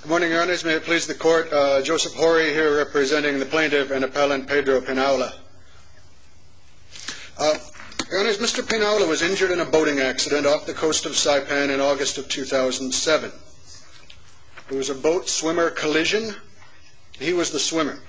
Good morning, Your Honors. May it please the Court, Joseph Horry here representing the plaintiff and appellant Pedro Pinaula. Your Honors, Mr. Pinaula was injured in a boating accident off the coast of Saipan in August of 2007. It was a boat-swimmer collision. He was the swimmer.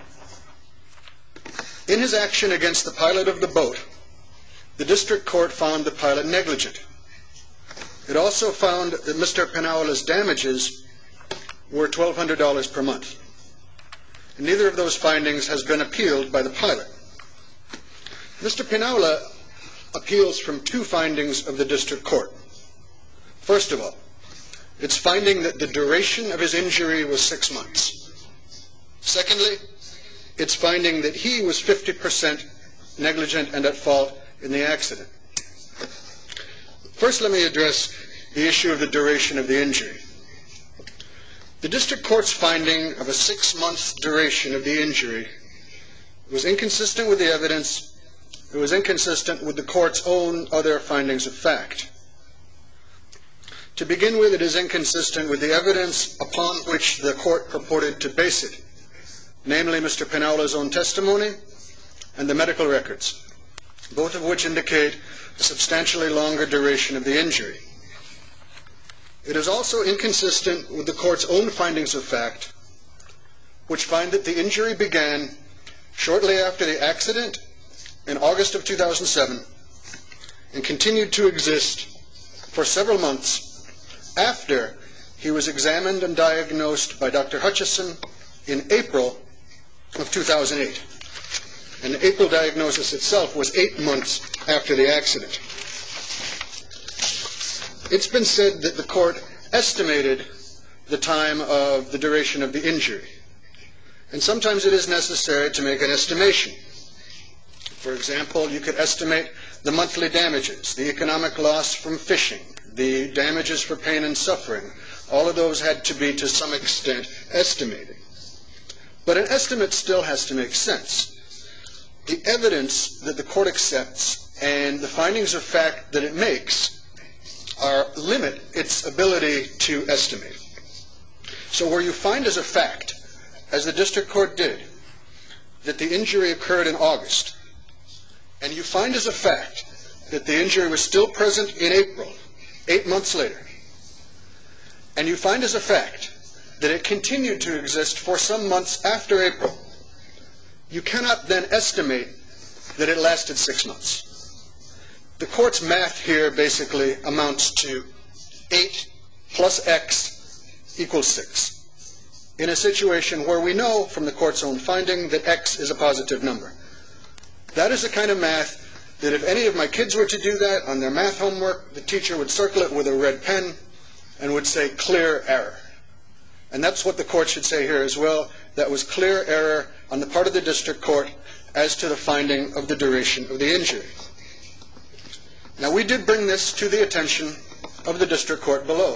In his action against the pilot of the boat, the district court found the pilot negligent. It also found that Mr. Pinaula's damages were $1,200 per month. And neither of those findings has been appealed by the pilot. Mr. Pinaula appeals from two findings of the district court. First of all, its finding that the duration of his injury was 6 months. Secondly, its finding that he was 50% negligent and at fault in the accident. First, let me address the issue of the duration of the injury. The district court's finding of a 6-month duration of the injury was inconsistent with the evidence. It was inconsistent with the court's own other findings of fact. To begin with, it is inconsistent with the evidence upon which the court purported to base it, namely Mr. Pinaula's own testimony and the medical records, both of which indicate a substantially longer duration of the injury. It is also inconsistent with the court's own findings of fact, which find that the injury began shortly after the accident in August of 2007 and continued to exist for several months after he was examined and diagnosed by Dr. Hutchison in April of 2008. And the April diagnosis itself was 8 months after the accident. It's been said that the court estimated the time of the duration of the injury. And sometimes it is necessary to make an estimation. For example, you could estimate the monthly damages, the economic loss from fishing, the damages for pain and suffering. All of those had to be, to some extent, estimated. But an estimate still has to make sense. The evidence that the court accepts and the findings of fact that it makes limit its ability to estimate. So where you find as a fact, as the district court did, that the injury occurred in August, and you find as a fact that the injury was still present in April, 8 months later, and you find as a fact that it continued to exist for some months after April, you cannot then estimate that it lasted 6 months. The court's math here basically amounts to 8 plus X equals 6, in a situation where we know from the court's own finding that X is a positive number. That is the kind of math that if any of my kids were to do that on their math homework, the teacher would circle it with a red pen and would say clear error. And that's what the court should say here as well. That was clear error on the part of the district court as to the finding of the duration of the injury. Now, we did bring this to the attention of the district court below,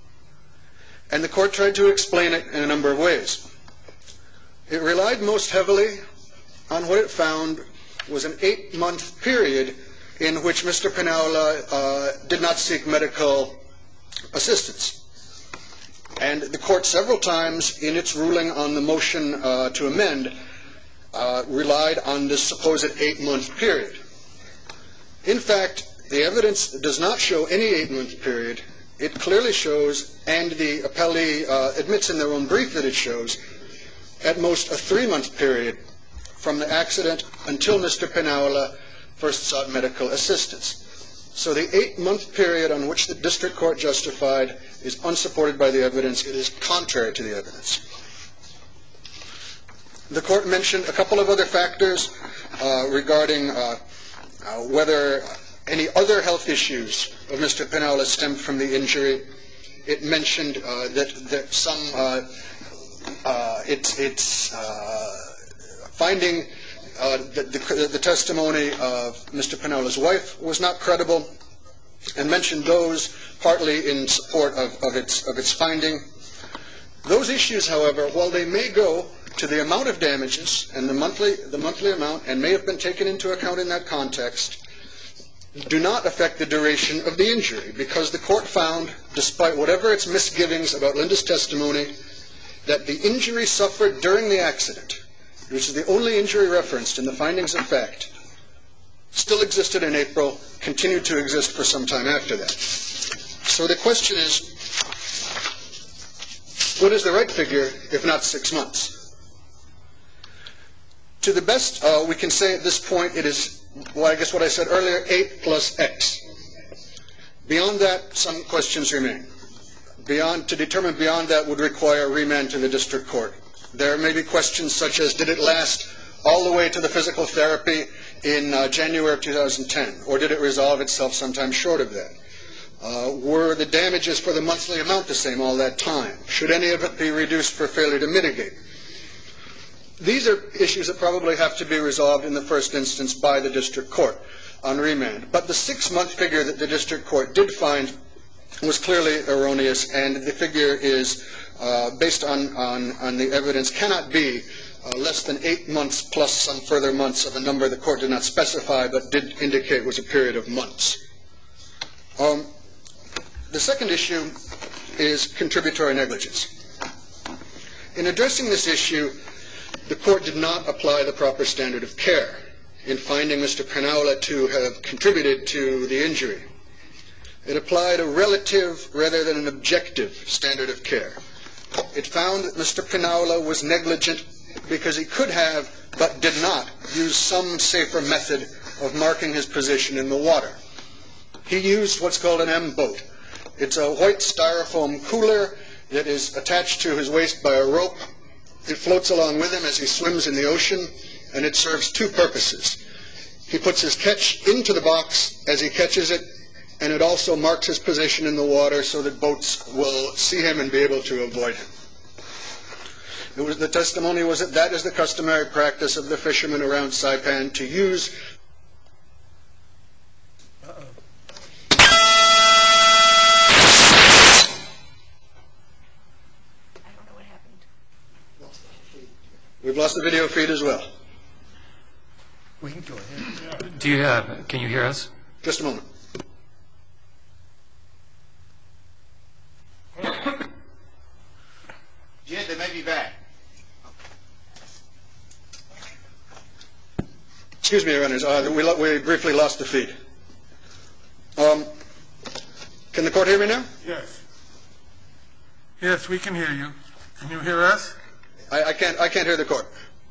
and the court tried to explain it in a number of ways. It relied most heavily on what it found was an 8-month period in which Mr. Pinaula did not seek medical assistance. And the court several times in its ruling on the motion to amend relied on this supposed 8-month period. In fact, the evidence does not show any 8-month period. It clearly shows, and the appellee admits in their own brief that it shows, at most a 3-month period from the accident until Mr. Pinaula first sought medical assistance. So the 8-month period on which the district court justified is unsupported by the evidence. It is contrary to the evidence. The court mentioned a couple of other factors regarding whether any other health issues of Mr. Pinaula stemmed from the injury. It mentioned that some finding that the testimony of Mr. Pinaula's wife was not credible, and mentioned those partly in support of its finding. Those issues, however, while they may go to the amount of damages and the monthly amount, and may have been taken into account in that context, do not affect the duration of the injury, because the court found, despite whatever its misgivings about Linda's testimony, that the injury suffered during the accident, which is the only injury referenced in the findings of fact, still existed in April, continued to exist for some time after that. So the question is, what is the right figure if not 6 months? To the best we can say at this point, it is, well, I guess what I said earlier, 8 plus X. Beyond that, some questions remain. To determine beyond that would require remand to the district court. There may be questions such as, did it last all the way to the physical therapy in January of 2010, or did it resolve itself sometime short of that? Were the damages for the monthly amount the same all that time? Should any of it be reduced for failure to mitigate? These are issues that probably have to be resolved in the first instance by the district court on remand. But the 6-month figure that the district court did find was clearly erroneous, and the figure is, based on the evidence, cannot be less than 8 months plus some further months of a number the court did not specify but did indicate was a period of months. The second issue is contributory negligence. In addressing this issue, the court did not apply the proper standard of care in finding Mr. Pinaula to have contributed to the injury. It applied a relative rather than an objective standard of care. It found that Mr. Pinaula was negligent because he could have, but did not, use some safer method of marking his position in the water. He used what's called an M-boat. It's a white styrofoam cooler that is attached to his waist by a rope. It floats along with him as he swims in the ocean, and it serves 2 purposes. He puts his catch into the box as he catches it, and it also marks his position in the water so that boats will see him and be able to avoid him. The testimony was that is the customary practice of the fishermen around Saipan to use. We've lost the video feed as well. We can go ahead. Can you hear us? Just a moment. Jed, they may be back. Excuse me, Your Honors. We briefly lost the feed. Can the court hear me now? Yes. Yes, we can hear you. Can you hear us? I can't hear the court.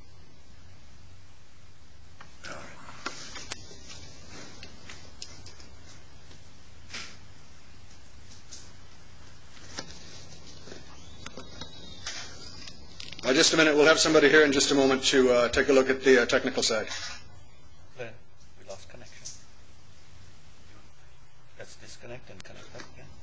Just a minute. We'll have somebody here in just a moment to take a look at the technical side. We lost connection. Let's disconnect and connect up again.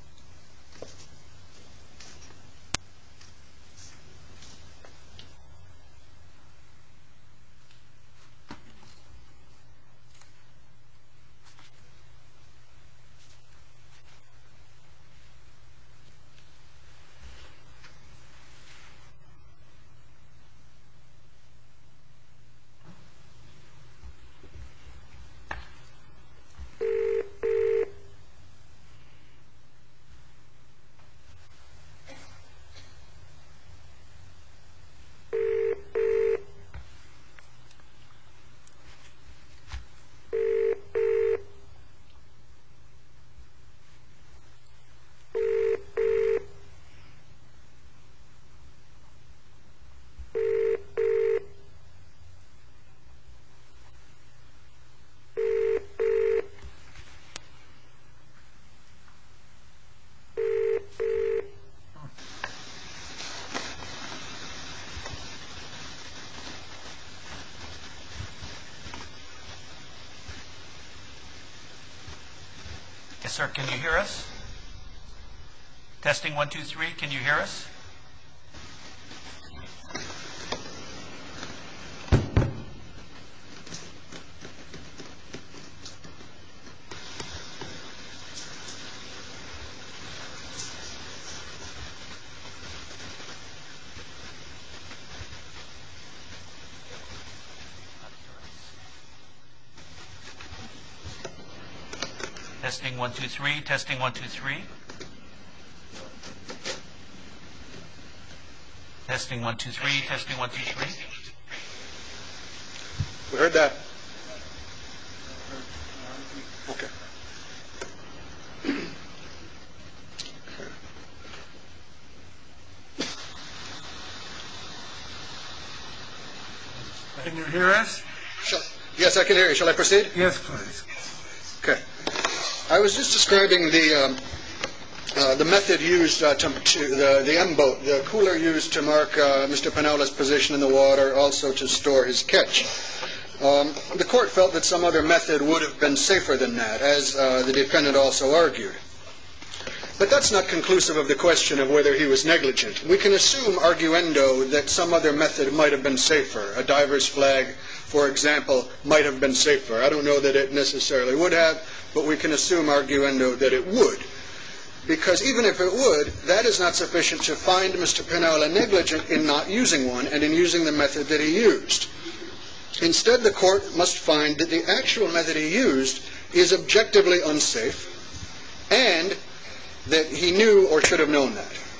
Yes, sir. Can you hear us? Testing 1, 2, 3. Can you hear us? Testing 1, 2, 3. Testing 1, 2, 3. Testing 1, 2, 3. Testing 1, 2, 3. We heard that. Okay. Can you hear us? Yes, I can hear you. Shall I proceed? Yes, please. Okay. I was just describing the method used the M-boat, the cooler used to mark Mr. Pinola's position in the water, also to store his catch. The court felt that some other method would have been safer than that, as the defendant also argued. But that's not conclusive of the question of whether he was negligent. We can assume arguendo that some other method might have been safer. A diver's flag, for example, might have been safer. I don't know that it necessarily would have, but we can assume arguendo that it would. Because even if it would, that is not sufficient to find Mr. Pinola negligent in not using one and in using the method that he used. Instead, the court must find that the actual method he used is objectively unsafe and that he knew or should have known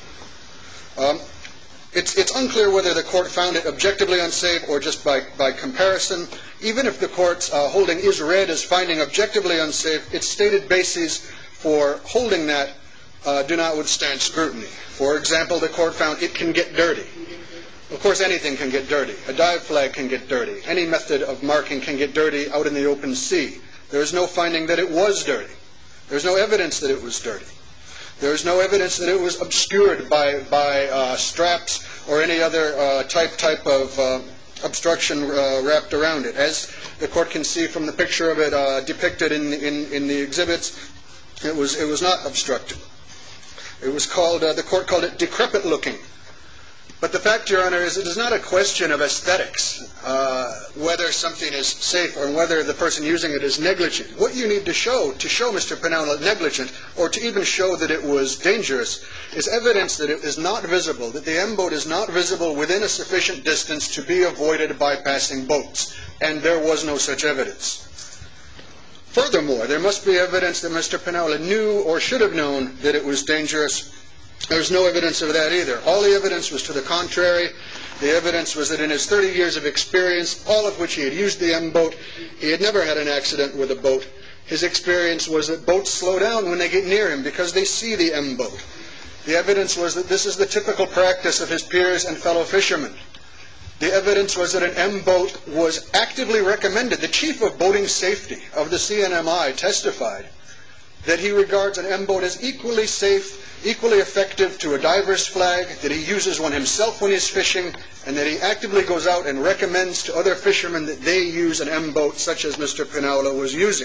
that. It's unclear whether the court found it objectively unsafe or just by comparison. Even if the court's holding is read as finding objectively unsafe, its stated bases for holding that do not withstand scrutiny. For example, the court found it can get dirty. Of course, anything can get dirty. A dive flag can get dirty. Any method of marking can get dirty out in the open sea. There is no finding that it was dirty. There's no evidence that it was dirty. There is no evidence that it was obscured by straps or any other type of obstruction wrapped around it. As the court can see from the picture of it depicted in the exhibits, it was not obstructed. It was called, the court called it decrepit looking. But the fact, Your Honor, is it is not a question of aesthetics, whether something is safe or whether the person using it is negligent. What you need to show Mr. Pinola negligent, or to even show that it was dangerous, is evidence that it is not visible, that the M-boat is not visible within a sufficient distance to be avoided by passing boats. And there was no such evidence. Furthermore, there must be evidence that Mr. Pinola knew or should have known that it was dangerous. There's no evidence of that either. All the evidence was to the contrary. The evidence was that in his 30 years of experience, all of which he had used the M-boat, he had never had an accident with a boat. His experience was that boats slow down when they get near him because they see the M-boat. The evidence was that this is the typical practice of his peers and fellow fishermen. The evidence was that an M-boat was actively recommended. The chief of boating safety of the CNMI testified that he regards an M-boat as equally safe, equally effective to a diver's flag, that he uses one himself when he's fishing, and that he actively goes out and recommends to other fishermen that they use an M-boat such as Mr. Pinola was using.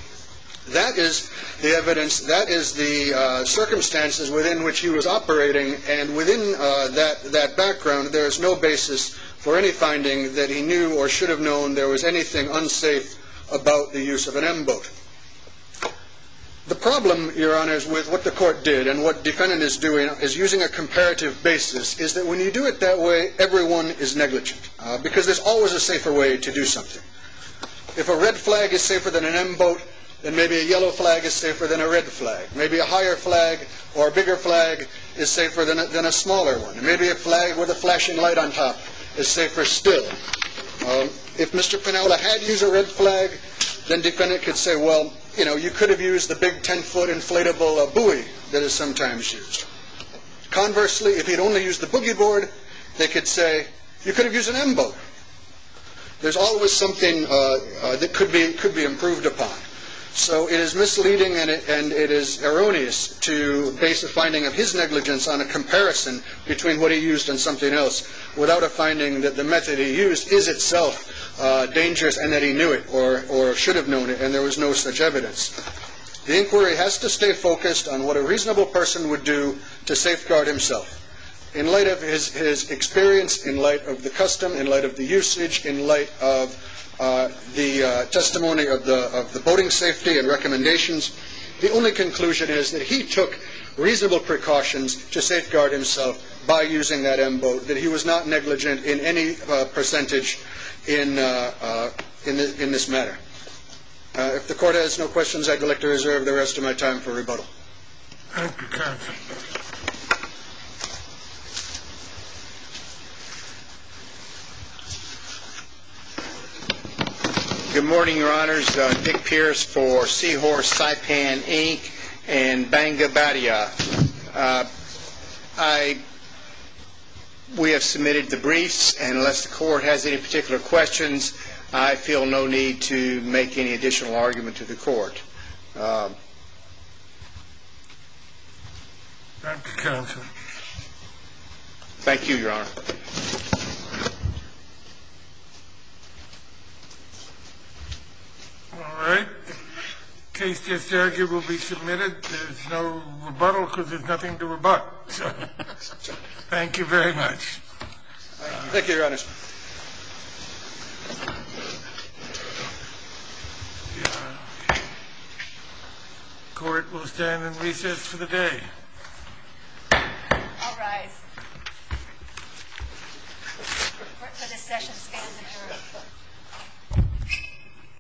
That is the evidence, that is the circumstances within which he was operating, and within that background there is no basis for any finding that he knew or should have known there was anything unsafe about the use of an M-boat. The problem, Your Honors, with what the court did and what defendant is doing is using a comparative basis, is that when you do it that way, everyone is negligent, because there's always a safer way to do something. If a red flag is safer than an M-boat, then maybe a yellow flag is safer than a red flag. Maybe a higher flag or a bigger flag is safer than a smaller one. And maybe a flag with a flashing light on top is safer still. If Mr. Pinola had used a red flag, then defendant could say, well, you know, you could have used the big 10-foot inflatable buoy that is sometimes used. Conversely, if he'd only used the boogie board, they could say, you could have used an M-boat. There's always something that could be improved upon. So it is misleading and it is erroneous to base a finding of his negligence on a comparison between what he used and something else without a finding that the method he used is itself dangerous and that he knew it or should have known it, and there was no such evidence. The inquiry has to stay focused on what a reasonable person would do to safeguard himself. In light of his experience, in light of the custom, in light of the usage, in light of the testimony of the boating safety and recommendations, the only conclusion is that he took reasonable precautions to safeguard himself by using that M-boat, that he was not negligent in any percentage in this matter. If the court has no questions, I'd like to reserve the rest of my time for rebuttal. Thank you, counsel. Good morning, Your Honors. Dick Pierce for Seahorse Saipan, Inc. and Banga Badia. We have submitted the briefs, and unless the court has any particular questions, I feel no need to make any additional argument to the court. Thank you, counsel. Thank you, Your Honor. All right. The case just argued will be submitted. There's no rebuttal because there's nothing to rebut. So, thank you very much. Thank you, Your Honors. Court will stand in recess for the day. All rise. For this session,